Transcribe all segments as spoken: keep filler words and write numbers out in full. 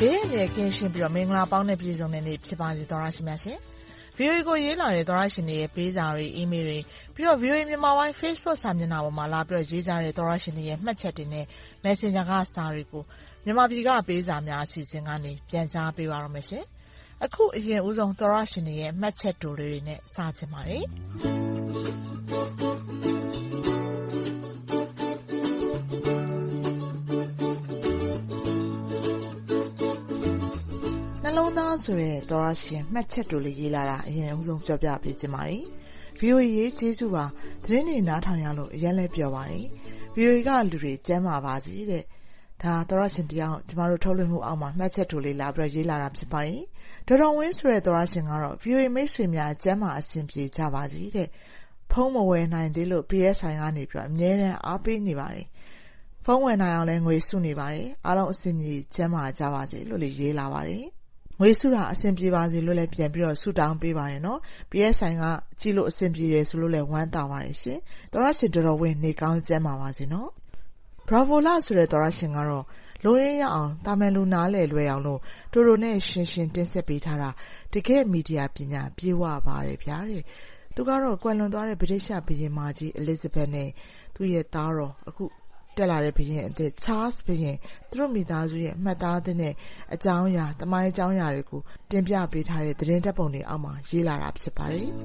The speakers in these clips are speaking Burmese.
ဘေးရဲ့ကင်းရှင်းပြီးတော့မင်္ဂလာပေါင်းတဲ့ပြည်စုံတဲ့နေ့ဖြစ်ပါစေသောရရှိမြတ်ရှင်။ ဗီအိုအေကိုရေးလာတဲ့သောရရှင်တွေရဲ့ပေးစာတွေအီးမေးလ်တွေပြီးတော့ ဗီအိုအေမြန်မာပိုင်း Facebook စာမျက်နှာပေါ်မှာလာပြီးတော့ရေးကြတဲ့သောရရှင်တွေရဲ့မှတ်ချက်တွေနဲ့ Messenger ကစာတွေကိုမြန်မာပြည်ကပေးစာများအစီအစဉ်ကနေပြန်ကြားပေးပါရမယ်ရှင်။အခုအရင်ဦးဆုံးသောရရှင်တွေရဲ့မှတ်ချက်တိုတွေနဲ့စချင်ပါတယ်။နှလုံးသားဆိုတဲ့သောရရှင်မှတ်ချက်တိုလေးရေးလာတာအရင်ဦးဆုံးပြောပြပေးချင်ပါတယ်။ ဗီအိုအေရေးကျေးဇူးပါသတင်းတွေနားထောင်ရလို့အရင်လဲပြောပါတယ်။ ဗီအိုအေကလူတွေကျမ်းပါပါစေတဲ့ဒါသောရရှင်တရားကျမတို့ထုတ်လွှင့်မှုအောက်မှာမှတ်ချက်တိုလေးလာပြီးတော့ရေးလာတာဖြစ်ပါတယ်။ဒေါ်တော်ဝင်းဆိုတဲ့သောရရှင်ကတော့ ဗီအိုအေမိတ်ဆွေများကျမ်းမာအဆင်ပြေကြပါစေတဲ့ဖုန်းမဝယ်နိုင်သေးလို့ ပီ အက်စ် အိုင် ကနေပြီးတော့အမြဲတမ်းအားပေးနေပါတယ်။ဖုန်းဝယ်နိုင်အောင်လဲငွေစုနေပါတယ်။အားလုံးအဆင်ပြေကျမ်းမာကြပါစေလို့လေးရေးလာပါတယ်။ငွေစုတာအဆင်ပြေပါစေလို့လည်းပြန်ပြီးတော့ဆုတောင်းပေးပါတယ်နော်။ ပီ အက်စ် အိုင် ကကြည့်လို့အဆင်ပြေတယ်ဆိုလို့လည်းဝမ်းသာပါတယ်ရှင်။သောရရှင်တော်တော်ဝင်းနေကောင်းကျမ်းပါပါစေနော်။ Bravo လာဆိုတဲ့သောရရှင်ကတော့လိုရင်းရအောင်တာမန်လူနားလည်လွယ်အောင်လို့တိုတိုနဲ့ရှင်းရှင်းတင်ဆက်ပေးထားတာတကယ်မီဒီယာပညာပြေဝပါတယ်ဗျာတဲ့။သူကတော့ကွယ်လွန်သွားတဲ့ဗြိတိရှဘုရင်မကြီး Elizabeth နဲ့သူ့ရဲ့သားတော်အခုတက်လာတဲ့ဘုရင်အသစ် Charles ဘုရင်သူတို့မိသားစုရဲ့မှတ်သားသင်းနဲ့အကြောင်းအရာတမိုင်းအကြောင်းအရာတွေကိုတင်ပြပေးထားတဲ့သတင်းဓာတ်ပုံတွေအောက်မှာရေးလာတာဖြစ်ပါတယ်။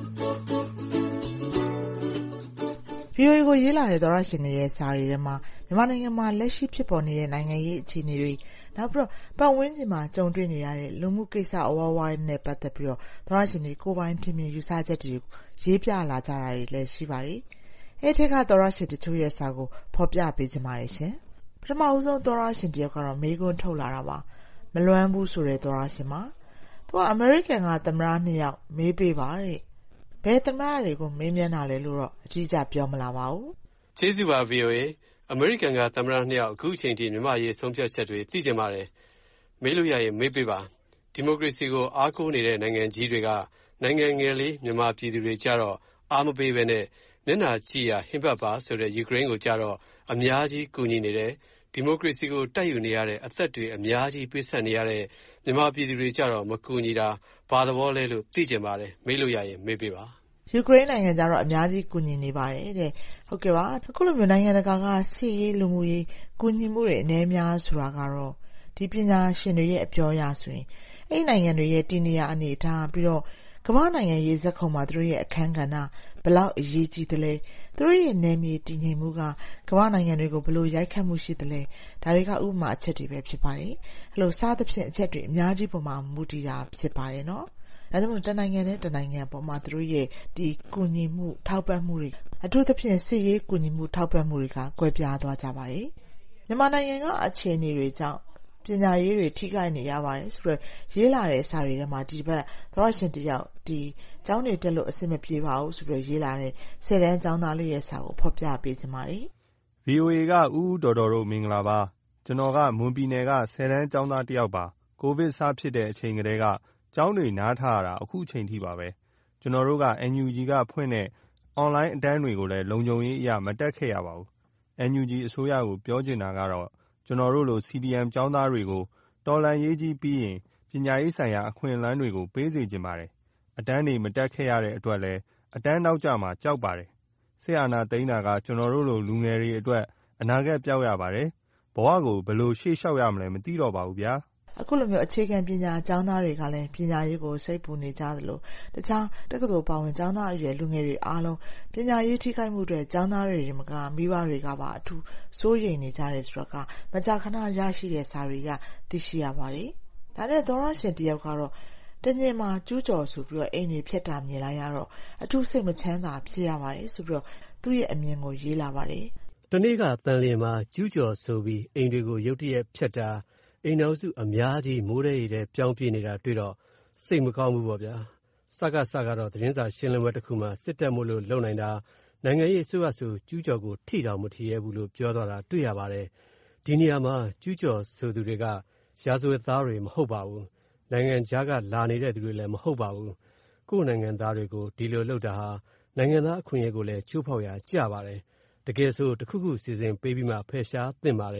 ဗီအိုအေကိုရေးလာတဲ့သောရရှင်တွေရဲ့စာတွေထဲမှာမြန်မာနိုင်ငံမှာလက်ရှိဖြစ်ပေါ်နေတဲ့နိုင်ငံရေးအခြေအနေတွေနောက်ပြီးတော့ပတ်ဝန်းကျင်မှာကြုံတွေ့နေရတဲ့လူမှုကိစ္စအဝဝနဲ့ပတ်သက်ပြီးတော့သောရရှင်တွေကိုယ်ပိုင်ထင်မြင်ယူဆချက်တွေရေးပြလာကြတာတွေလည်းရှိပါတယ်။အဲ့ထက်ကသောရရှင်တချို့ရဲ့စာကိုဖော်ပြပေးကြပါရရှင်။ပထမဦးဆုံးသောရရှင်တယောက်ကတော့မေးခွန်းထုတ်လာတာပါ။မလွမ်းဘူးဆိုတဲ့သောရရှင်မှာသူကအမေရိကန်ကသမ္မတနှစ်ယောက်မေးပေးပါတဲ့။ဘယ်သမ္မတတွေကိုမေးမြန်းတာလဲလို့တော့အကြည့်ကြပြောမလာပါဘူး။ကျေးဇူးပါ ဗီအိုအေအမေရိကန်ကသမ္မတနှစ်ယောက်အခုချိန်ထိမြန်မာရေးဆုံးဖြတ်ချက်တွေသိကြပါတယ်။မေးလို့ရရင်မေးပေးပါ။ဒီမိုကရေစီကိုအားကိုးနေတဲ့နိုင်ငံကြီးတွေကနိုင်ငံငယ်လေးမြန်မာပြည်သူတွေကြတော့အားမပေးဘဲနဲ့မျက်နှာကြည့်ရဟင်းပတ်ပါဆိုတဲ့ယူကရိန်းကိုကြတော့အများကြီးကူညီနေတယ်။ဒီမိုကရေစီကိုတိုက်ယူနေရတဲ့အသက်တွေအများကြီးပေးဆက်နေရတဲ့မြန်မာပြည်သူတွေကြတော့မကူညီတာဘာသဘောလဲလို့သိကြပါတယ်။မေးလို့ရရင်မေးပေးပါ။ယူကရိန်းနိုင်ငံကြတော့အများကြီးကူညီနေပါတယ်တဲ့။ဟုတ်ကဲ့ပါ။အခုလိုမျိုးနိုင်ငံတကာကစစ်ရေးလူမှုရေးကူညီမှုတွေအနည်းများဆိုတာကတော့ဒီပညာရှင်တွေရဲ့အပြောအရဆိုရင်အဲ့နိုင်ငံတွေရဲ့တည်နေရအနေအထားပြီးတော့ကမ္ဘာနိုင်ငံရေးဇက်ခုံမှာသူတို့ရဲ့အခန်းကဏ္ဍဘယ်လောက်အရေးကြီးသလဲသူတို့ရဲ့နယ်မြေတည်ငြိမ်မှုကကမ္ဘာနိုင်ငံတွေကိုဘယ်လိုရိုက်ခတ်မှုရှိသလဲဒါတွေကဥပမာအချက်တွေပဲဖြစ်ပါတယ်။အဲ့လိုစားသဖြင့်အချက်တွေအများကြီးပုံမှာမူတည်တာဖြစ်ပါတယ်နော်။ဒါကြောင့်တနိုင်ငံနဲ့တနိုင်ငံပေါ်မှာသူတို့ရဲ့ဒီကူညီမှုထောက်ပံ့မှုတွေအထူးသဖြင့်စစ်ရေးကူညီမှုထောက်ပံ့မှုတွေကကွဲပြားသွားကြပါတယ်။မြန်မာနိုင်ငံကအခြေအနေတွေကြောင့်ပညာရေးတွေထိခိုက်နေရပါတယ်ဆိုတော့ရေးလာတဲ့စာတွေထဲမှာဒီဘက်သောရရှင်တယောက်ဒီကျောင်းတွေတက်လို့အဆင်မပြေပါဘူးဆိုပြီးရေးလာတဲ့ဆယ်တန်းကျောင်းသားလေးရဲ့စာကိုဖော်ပြပေးချင်ပါတယ်။ ဗီအိုအေကဦးဦးတော်တော်တို့မင်္ဂလာပါကျွန်တော်ကမွန်ပြည်နယ်ကဆယ်တန်းကျောင်းသားတယောက်ပါကိုဗစ်စဖြစ်တဲ့အချိန်ကတည်းကကျောင်းတွေနားထားရတာအခုချိန်ထိပါပဲကျွန်တော်တို့က အန် ယူ ဂျီ ကဖွင့်တဲ့အွန်လိုင်းအတန်းတွေကိုလည်းလုံခြုံရေးအရမတက်ခဲ့ရပါဘူး။ အန် ယူ ဂျီ အစိုးရကိုပြောချင်တာကတော့ကျွန်တော်တို့လို စီ ဒီ အမ် ကျောင်းသားတွေကိုတော်လှန်ရေးကြီးပြီးရင်ပညာရေးဆိုင်ရာအခွင့်အလမ်းတွေကိုပေးစေချင်ပါတယ်။အတန်းတွေမတက်ခဲ့ရတဲ့အတွက်လည်းအတန်းနောက်ကျမှာကြောက်ပါတယ်။စစ်အာဏာသိမ်းတာကကျွန်တော်တို့လိုလူငယ်တွေအတွက်အနာဂတ်ပျောက်ရပါတယ်။ဘဝကိုဘယ်လိုရှေ့လျှောက်ရမလဲမသိတော့ပါဘူးဗျာ။အခုလိုမျိုးအခြေခံပညာကျောင်းသားတွေကလည်းပညာရေးကိုစိတ်ပူနေကြသလိုတခြားတက္ကသိုလ်ပါဝင်ကျောင်းသားအရွယ်လူငယ်တွေအားလုံးပညာရေးထိခိုက်မှုတွေကျောင်းသားတွေမကမိဘတွေကပါအထူးစိုးရိမ်နေကြတယ်ဆိုတော့ကမကြာခဏရရှိတဲ့စာတွေကသိရှိရပါတယ်။ဒါနဲ့သောရရှင်တယောက်ကတော့တညင်မှာကျူးကျော်ဆိုပြီးတော့အိမ်တွေဖျက်တာမြင်လိုက်ရတော့အထူးစိတ်မချမ်းသာဖြစ်ရပါတယ်ဆိုပြီးတော့သူ့ရဲ့အမြင်ကိုရေးလာပါတယ်။တနေ့ကတန်လျင်မှာကျူးကျော်ဆိုပြီးအိမ်တွေကိုရုတ်တရက်ဖျက်တာအိမ်တော်စုအများကြီးမိုးရဲရဲပြောင်းပြေးနေတာတွေ့တော့စိတ်မကောင်းဘူးပေါ့ဗျာ။စကစကတော့သတင်းစာရှင်းလင်းပွဲတစ်ခုမှာစစ်တပ်မို့လို့လုံနိုင်တာနိုင်ငံရေးအစိုးရဆိုကျူးကျော်ကိုထိတော်မထီရဲဘူးလို့ပြောသွားတာတွေ့ရပါတယ်။ဒီနေရာမှာကျူးကျော်ဆိုသူတွေကရာဇဝတ်သားတွေမဟုတ်ပါဘူး။နိုင်ငံခြားကလာနေတဲ့သူတွေလည်းမဟုတ်ပါဘူး။ကိုယ့်နိုင်ငံသားတွေကိုဒီလိုလုပ်တာဟာနိုင်ငံသားအခွင့်အရေးကိုလည်းချိုးဖောက်ရာကျပါတယ်။တကယ်ဆိုတစ်ခုခုစီစဉ်ပေးပြီးမှဖယ်ရှားသင့်ပါတယ်။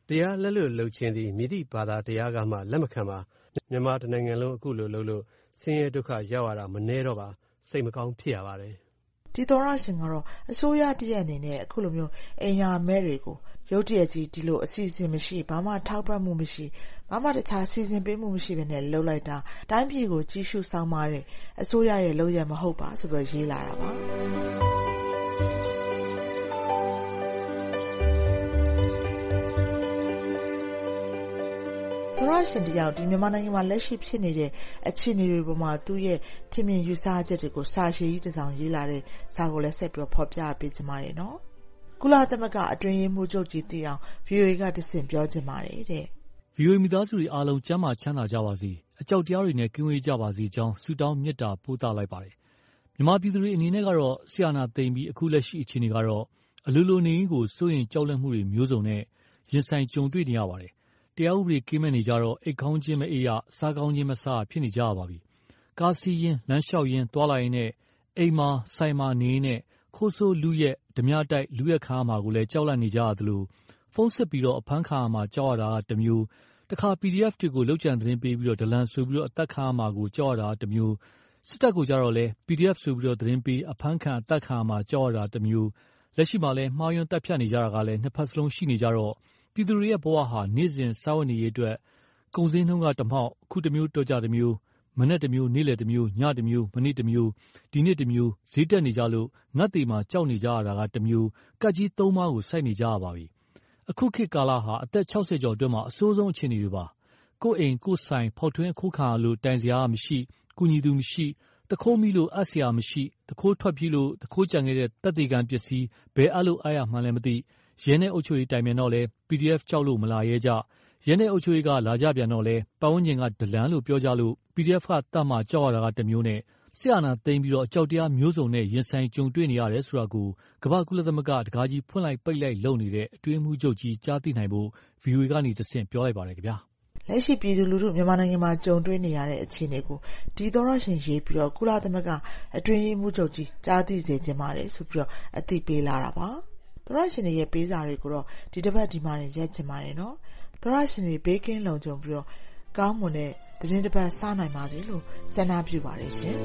တရားလက်လွတ်လုပ်ခြင်းသည်မည်သည့်ဘာသာတရားကမှလက်မခံပါမြန်မာတနိုင်ငံလုံးအခုလိုလုပ်လို့ဆင်းရဲဒုက္ခရောက်ရတာမနှဲတော့ပါစိတ်မကောင်းဖြစ်ရပါတယ်ဒီသောရရှင်ကတော့အစိုးရတရက်အနေနဲ့အခုလိုမျိုးအိမ်ယာမဲတွေကိုရုတ်တရက်ကြီးဒီလိုအစီအစဉ်မရှိဘာမှထောက်ပံ့မှုမရှိဘာမှတခြားစီစဉ်ပေးမှုမရှိဘဲနဲ့လှုပ်လိုက်တာတိုင်းပြည်ကိုကြီးစုဆောင်ပါတဲ့အစိုးရရဲ့လုပ်ရမဟုတ်ပါဆိုပြီးရေးလာတာပါသောရရှင်တယောက်ဒီမြန်မာနိုင်ငံမှာလက်ရှိဖြစ်နေတဲ့အခြေအနေတွေပေါ်မှာသူ့ရဲ့ထင်မြင်ယူဆချက်တွေကိုစာရှည်ကြီးတစ်စောင်ရေးလာတဲ့စာကိုလည်းဆက်ပြီးဖော်ပြပေးချင်ပါတယ်နော်ကုလသမဂ္ဂအတွင်းရေးမှူးချုပ်ကြီးတည်အောင် ဗီအိုအေ ကတဆင့်ပြောချင်ပါတယ်တဲ့ဗီအိုအေ မိသားစုတွေအားလုံးကျန်းမာချမ်းသာကြပါစေအကြောက်တရားတွေနဲ့ကင်းဝေးကြပါစေကြောင်းဆုတောင်းမေတ္တာပို့သလိုက်ပါတယ်မြန်မာပြည်သူတွေအနေနဲ့ကတော့ဆရာနာသိမ့်ပြီးအခုလက်ရှိအခြေအနေကတော့အလိုလိုနေကိုစိုးရင်ကြောက်လန့်မှုတွေမျိုးစုံနဲ့ရင်ဆိုင်ကြုံတွေ့နေရပါတယ်တရားဥပဒေကင်းမဲ့နေကြတော့အိတ်ခေါင်းချင်းမအေးရစားကောင်းချင်းမစားဖြစ်နေကြရပါပြီကားစီးရင်လမ်းလျှောက်ရင်တွာလာရင်နဲ့အိမ်မှာဆိုင်မှာနေနဲ့ခိုးဆိုးလူရက်ဓမြတိုက်လူရက်ခါမှာကိုလည်းကြောက်လန့်နေကြရသလိုဖုန်းဆက်ပြီးတော့အဖမ်းခံမှာကြောက်ရတာတမျိုးတခါ ပီဒီအက်ဖ် တွေကိုလောက်ကျန်သတင်းပေးပြီးတော့ဒလန်ဆိုပြီးတော့အသက်ခံမှာကိုကြောက်ရတာတမျိုးစစ်တပ်ကိုကြတော့လဲ ပီဒီအက်ဖ် ဆိုပြီးတော့သတင်းပေးအဖမ်းခံအသက်ခံမှာကြောက်ရတာတမျိုးလက်ရှိမှာလဲမှားယွင်းတက်ဖြတ်နေကြတာကလည်းနှစ်ဖက်စလုံးရှိနေကြတော့ပြည်သူတွေရဲ့ဘဝဟာနေ့စဉ်စားဝတ်နေရေးအတွက်ကုန်စည်နှုန်းကတမောက်အခုတစ်မျိုးတော့ကြတစ်မျိုးမနေ့တစ်မျိုးနေ့လယ်တစ်မျိုးညတစ်မျိုးမနေ့တစ်မျိုးဒီနေ့တစ်မျိုးဈေးတက်နေကြလို့ငတ်သေးမှကြောက်နေကြရတာကတစ်မျိုးကတ်ကြီးသုံးပါးကိုစိုက်နေကြရပါပြီအခုခေတ်ကာလဟာအသက်၆၀ကျော်အတွင်းမှာအဆိုးဆုံးအခြေအနေတွေပါကိုယ့်အိမ်ကိုယ့်ဆိုင်ဖောက်ထွင်းအခုခံရလို့တိုင်စရာမရှိကုညီသူမရှိတခိုးမိလို့အပ်စရာမရှိတခိုးထွက်ပြေးလို့တခိုးကြံခဲ့တဲ့တပ်တေကန်ပစ္စည်းဘယ်အလို့အားရမှန်းလည်းမသိရဲနဲ့အုပ်ချုပ်ရေးတိုင်မြန်တော့လဲ ပီဒီအက်ဖ် ကြောက်လို့မလာရဲကြရဲနဲ့အုပ်ချုပ်ရေးကလာကြပြန်တော့လဲပတ်ဝန်းကျင်ကဒလန်လို့ပြောကြလို့ ပီဒီအက်ဖ် ကတတ်မှကြောက်ရတာကတစ်မျိုးနဲ့ဆရာနာသိမ်းပြီးတော့အကြောက်တရားမျိုးစုံနဲ့ရင်ဆိုင်ကြုံတွေ့နေရတယ်ဆိုတာကိုကမ္ဘာကုလသမဂ္ဂတကားကြီးဖွင့်လိုက်ပိတ်လိုက်လုပ်နေတဲ့အတွင်းမှုချုပ်ကြီးကြားသိနိုင်ဖို့ ဗီအိုအေ ကနေတဆင့်ပြောလိုက်ပါတယ်ခင်ဗျာလက်ရှိပြည်သူလူထုမြန်မာနိုင်ငံမှာကြုံတွေ့နေရတဲ့အခြေအနေကိုဒီသောရရှင်ရေးပြီးတော့ကုလသမဂ္ဂအတွင်းရေးမှူးချုပ်ကြီးကြားသိစေချင်ပါတယ်ဆိုပြီးတော့အသိပေးလာတာပါသောရရှင်ရဲ့ပေးစာတွေကိုတော့ဒီတစ်ပတ်ဒီမှာရက်ချင်ပါတယ်နော်သောရရှင်တွေဘေးကင်းလုံခြုံပြီးတော့ကောင်းမွန်တဲ့သတင်းတစ်ပတ်စနိုင်ပါစေလို့ဆန္ဒပြုပါတယ်ရှင်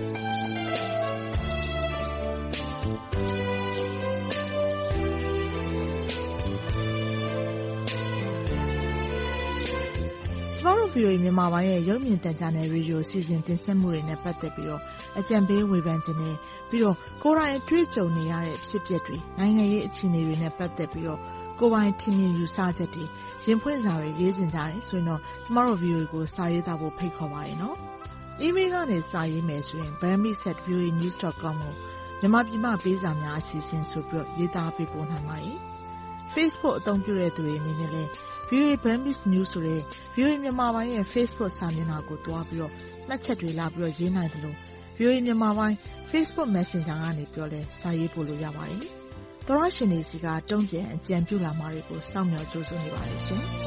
ကျမတို့ ဗီအိုအေ မြန်မာပိုင်းရဲ့ရုပ်မြင်သံကြားနယ်ရေဒီယိုစီစဉ်တင်ဆက်မှုတွေနဲ့ပတ်သက်ပြီးတော့အကြံပေးဝေဖန်ခြင်းနဲ့ပြီးတော့ကိုယ်တိုင်အတွေ့အကြုံနေရတဲ့ဖြစ်ပျက်တွေနိုင်ငံရေးအခြေအနေတွေနဲ့ပတ်သက်ပြီးတော့ကိုယ်ပိုင်ထင်မြင်ယူဆချက်တွေရင်ဖွင့်စာတွေရေးစင်ကြတယ်ဆိုရင်တော့ကျမတို့ ဗီအိုအေ ကိုစာရေးသားဖို့ဖိတ်ခေါ်ပါတယ်နော်။ email ကနေစာရေးမယ်ဆိုရင် burmese at v o a news dot com ကိုမြန်မာပြည်မှာပေးစာများအစီအစဉ်ဆိုပြီးတော့ရေးသားပေးပို့နိုင်ပါတယ်။ Facebook အသုံးပြုတဲ့သူတွေအနေနဲ့လည်း ဗီအိုအေ Burmese News ဆိုတဲ့ ဗီအိုအေ မြန်မာပိုင်းရဲ့ Facebook စာမျက်နှာကိုတွားပြီးတော့မှတ်ချက်တွေလာပြီးတော့ရေးနိုင်တယ်လို့ ဗီအိုအေ မြန်မာပိုင်း Facebook Messenger ကနေပြောလဲစာရေးပို့လို့ရပါတယ်။သောရရှင်တွေစီကတုံ့ပြန်အကြံပြုလာမှာတွေကိုစောင့်မျှော်ကြိုးစားနေပါတယ်ရှင်။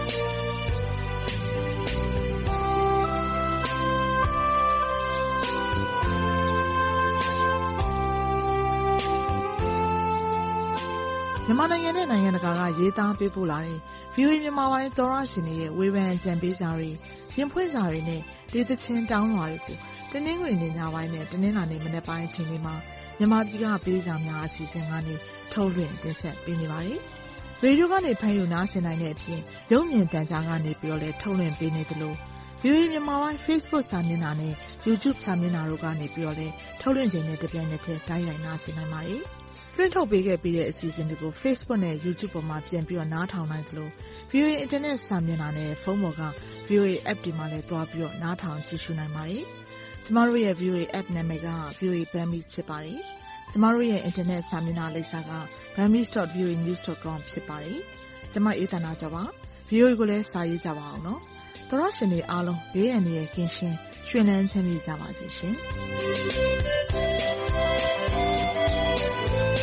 မြန်မာနိုင်ငံနဲ့နိုင်ငံတကာကရေးသားပေးပို့လာတဲ့ ဗီအိုအေ မြန်မာပိုင်းသောရရှင်တွေရဲ့ဝေဖန်အကြံပေးစာတွေရင်ဖွင့်စာတွေနဲ့ဒေသချင်းတောင်းလွှာတွေကိုတနင်္ဂနွေနေ့ညပိုင်းနဲ့တနင်္လာနေ့မနက်ပိုင်းအချိန်တွေမှာမြန်မာပြည်ကပေးစာများအစီအစဉ်ကနေထုတ်လွှင့်တင်ဆက်ပေးနေပါတယ်။ရေဒီယိုကနေဖမ်းယူနားဆင်နိုင်တဲ့အပြင်ရုပ်မြင်သံကြားကနေပြီးတော့လည်းထုတ်လွှင့်ပေးနေသလို ဗီအိုအေ မြန်မာပိုင်း Facebook စာမျက်နှာနဲ့ YouTube စာမျက်နှာတို့ကနေပြီးတော့လည်းထုတ်လွှင့်ချိန်နဲ့တပြိုင်နက်တည်းတိုက်ရိုက်နားဆင်နိုင်ပါတယ်။လွှင့်ထုတ်ပေးခဲ့ပြီးတဲ့အစီအစဉ်တွေကို Facebook နဲ့ YouTube ပေါ်မှာပြန်ပြီးတော့နားထောင်နိုင်သလို ဗီအိုအေ Internet စာမျက်နှာနဲ့ဖုန်းပေါ်က ဗီအိုအေ App တွေမှာလည်းသွားပြီးတော့နားထောင်ကြည့်ရှုနိုင်ပါတယ်။ကျမတို့ရဲ့ ဗီအိုအေ App နာမည်က ဗီအိုအေ Burmese ဖြစ်ပါတယ်။ကျမတို့ရဲ့ Internet စာမျက်နှာလိပ်စာက burmese dot v o a news dot com ဖြစ်ပါတယ်။ကျမအေးသနာကြပါ။ ဗီအိုအေကိုလည်းစာရေးကြပါအောင်နော်။သောရရှင်တွေအားလုံးဘေးအန္တရာယ်ကင်းရှင်းရွှင်လန်းချမ်းမြေ့ကြပါစေရှင်။